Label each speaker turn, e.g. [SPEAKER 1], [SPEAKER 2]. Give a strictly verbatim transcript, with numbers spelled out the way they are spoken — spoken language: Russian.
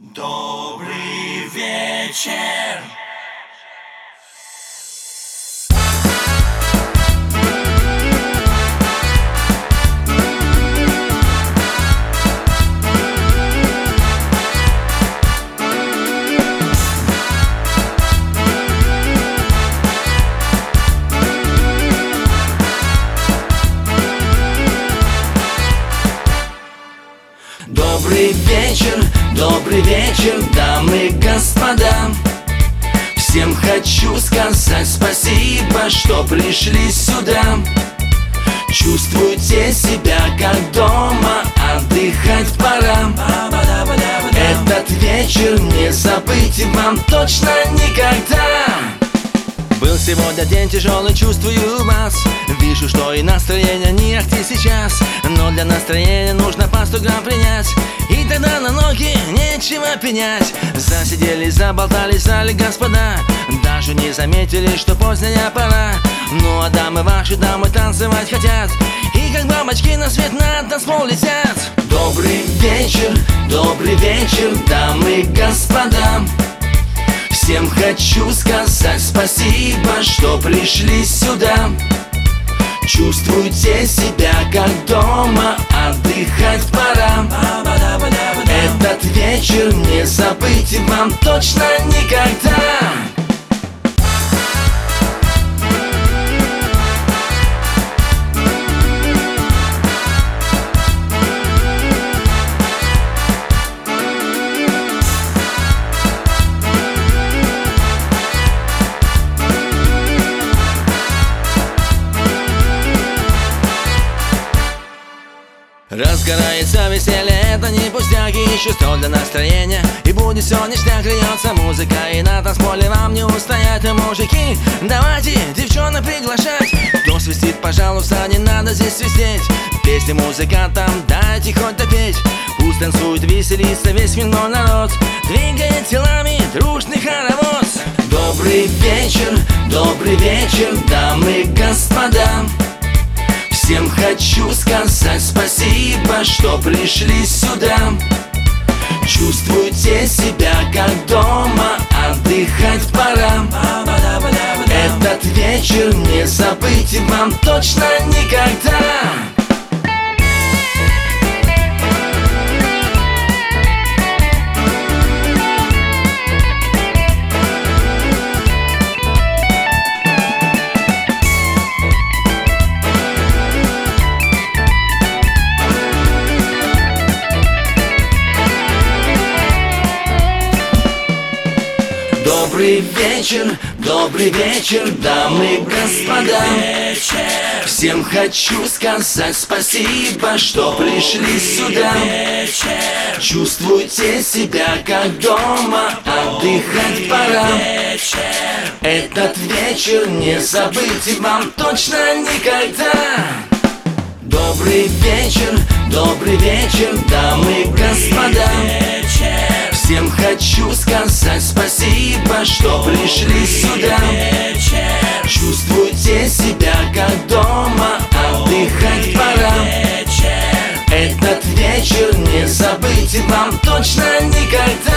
[SPEAKER 1] Добрый вечер. Добрый вечер, добрый вечер, дамы и господа. Всем хочу сказать спасибо, что пришли сюда. Чувствуйте себя как дома, отдыхать пора. Этот вечер не забыть вам точно никогда. Был сегодня день тяжелый, чувствую вас. Вижу, что и настроение не ахти сейчас. Но для настроения нужно по сто грамм принять. И тогда на ноги нечего пенять. Засиделись, заболтались в зале, господа. Даже не заметили, что поздняя пора. Ну а дамы ваши, дамы танцевать хотят. И как бабочки на свет на танцпол летят. Добрый вечер, добрый вечер, дамы и господа. Всем хочу сказать спасибо, что пришли сюда. Чувствуйте себя как дома, отдыхать пора. Этот вечер не забыть вам точно никогда. Разгорается веселье, это не пустяки. Еще сто для настроения, и будет все ништяк. Льется музыка, и на танцполе вам не устоять. А мужики, давайте девчонок приглашать. Кто свистит, пожалуйста, не надо здесь свистеть. Песни музыкантам дайте хоть допеть. Пусть танцует, веселится весь хмельной народ. Двигает телами дружный хоровод. Добрый вечер, добрый вечер, дамы и господа. Всем хочу сказать спасибо, что пришли сюда. Чувствуйте себя как дома, отдыхать пора. Этот вечер не забыть вам точно никогда. Добрый вечер, добрый вечер, дамы и господа. Всем хочу сказать спасибо, что пришли сюда. Чувствуйте себя как дома, отдыхать пора. Этот вечер не забыть вам точно никогда. Добрый вечер, добрый вечер, дамы и господа. Всем хочу сказать спасибо, что пришли сюда. Чувствуйте себя как дома, отдыхать пора. Этот вечер не забыть вам точно никогда.